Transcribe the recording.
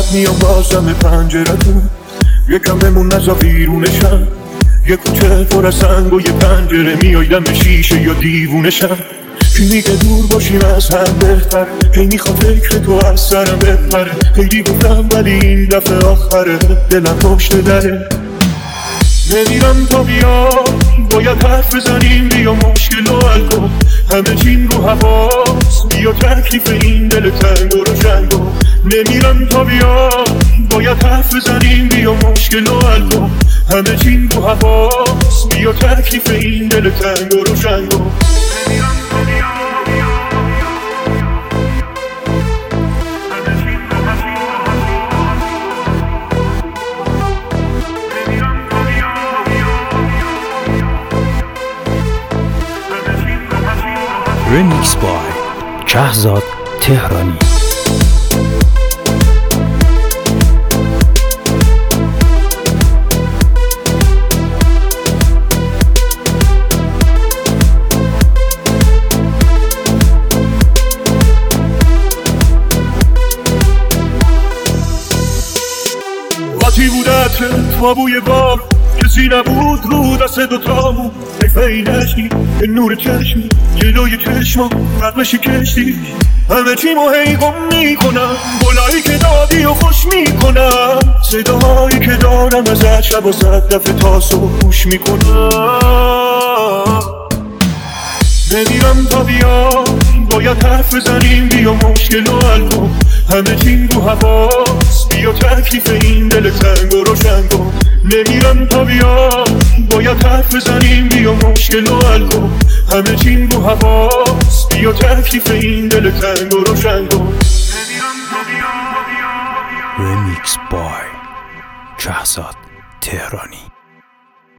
میام بازم پنجرتون، یکم بمون نزا بیرونشم. یه کوچه پر از سنگ و یه پنجره، میای دم شیشه یا دیوونشم. کی میگه دور باشیم از هم بهتر، کی میخواد فکر تو از سرم بپره. خیلی گفتم ولی این دفعه آخره، دلم پشت دره. نمیرم تا بیا، باید حرف بزنیم، بیا مشکل رو حل کن. همه چیم رو هواست، بیا تکلیف این دل تنگ و روشن کن. نمیرم تا بیا، باید حرف بزنیم، بیا مشکل رو حل کن. همه چیم رو هواست، بیا تکلیف این دل تنگ و روشن کن. رمیکس بای شهزاد تهرانی. وقتی بود عطرت ما بوی بار، کسی نبود رو دست دوتامون. حیفه این عشقی به نور چشمی، جلوی چشما رقم شکشتی. همه چیمو هی گم میکنم، گلایی که دادی و خوش میکنم. صداهایی که دارم ازت شب و صد دفعه تا صبح گوش میکنم. نمیرم تا بیا، باید حرف بزنیم، بیا مشکل رو حل کن. همه چیم رو هواست، بیا تکلیف این دل تنگ و روشن کن. نمیرم تا بیا، باید حرف بزنیم، بیا مشکل رو حل کن. همه چیم رو هواست، بیا تکلیف این دل تنگ و روشن کن. رمیکس بای شهزاد تهرانی.